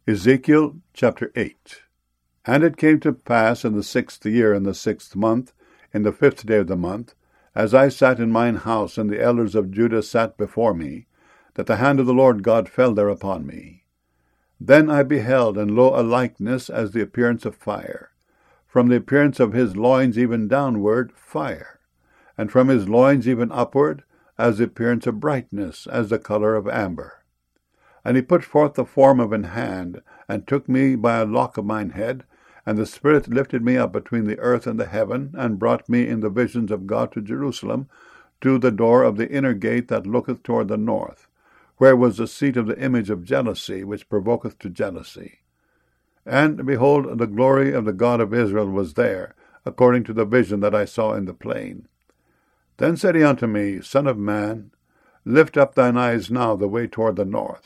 Ezekiel chapter 8. And it came to pass in the 6th year, in the 6th month, in the 5th day of the month, as I sat in mine house, and the elders of Judah sat before me, that the hand of the Lord God fell there upon me. Then I beheld, and lo, a likeness as the appearance of fire. From the appearance of his loins even downward, fire. And from his loins even upward, as the appearance of brightness, as the colour of amber. And he put forth the form of an hand, and took me by a lock of mine head, and the Spirit lifted me up between the earth and the heaven, and brought me in the visions of God to Jerusalem, to the door of the inner gate that looketh toward the north, where was the seat of the image of jealousy, which provoketh to jealousy. And behold, the glory of the God of Israel was there, according to the vision that I saw in the plain. Then said he unto me, Son of man, lift up thine eyes now the way toward the north.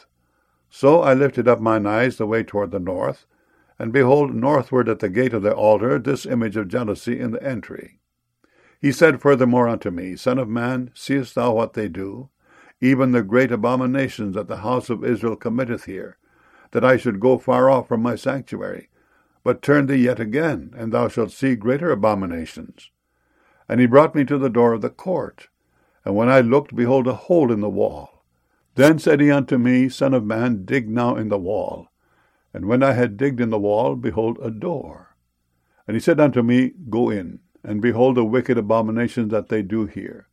So I lifted up mine eyes the way toward the north, and behold, northward at the gate of the altar, this image of jealousy in the entry. He said furthermore unto me, Son of man, seest thou what they do? Even the great abominations that the house of Israel committeth here, that I should go far off from my sanctuary. But turn thee yet again, and thou shalt see greater abominations. And he brought me to the door of the court, and when I looked, behold, a hole in the wall. Then said he unto me, Son of man, dig now in the wall. And when I had digged in the wall, behold, a door. And he said unto me, Go in, and behold the wicked abominations that they do here.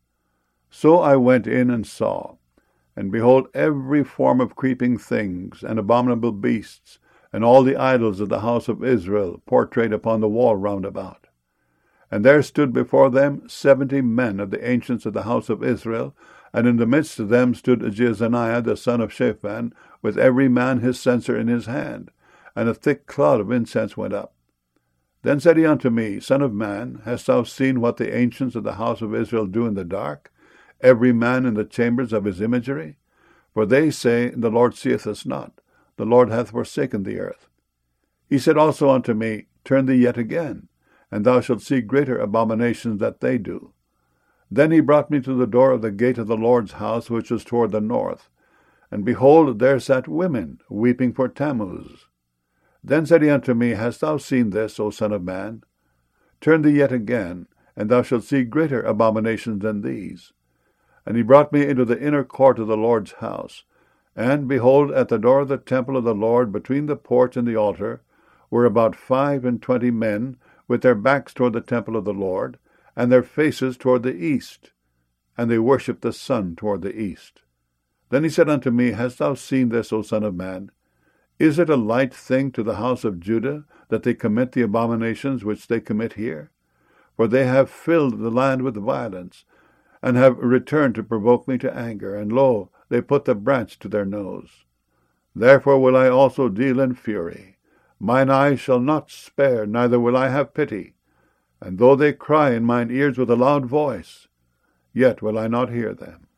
So I went in and saw, and behold, every form of creeping things, and abominable beasts, and all the idols of the house of Israel, portrayed upon the wall round about. And there stood before them 70 men of the ancients of the house of Israel, and in the midst of them stood Jaazaniah the son of Shaphan, with every man his censer in his hand, and a thick cloud of incense went up. Then said he unto me, Son of man, hast thou seen what the ancients of the house of Israel do in the dark, every man in the chambers of his imagery? For they say, The Lord seeth us not, the Lord hath forsaken the earth. He said also unto me, Turn thee yet again, and thou shalt see greater abominations that they do. Then he brought me to the door of the gate of the Lord's house, which was toward the north. And behold, there sat women, weeping for Tammuz. Then said he unto me, Hast thou seen this, O son of man? Turn thee yet again, and thou shalt see greater abominations than these. And he brought me into the inner court of the Lord's house. And behold, at the door of the temple of the Lord, between the porch and the altar, were about 25 men, with their backs toward the temple of the Lord, and their faces toward the east, and they worshipped the sun toward the east. Then he said unto me, Hast thou seen this, O son of man? Is it a light thing to the house of Judah, that they commit the abominations which they commit here? For they have filled the land with violence, and have returned to provoke me to anger, and lo, they put the branch to their nose. Therefore will I also deal in fury. Mine eyes shall not spare, neither will I have pity. And though they cry in mine ears with a loud voice, yet will I not hear them.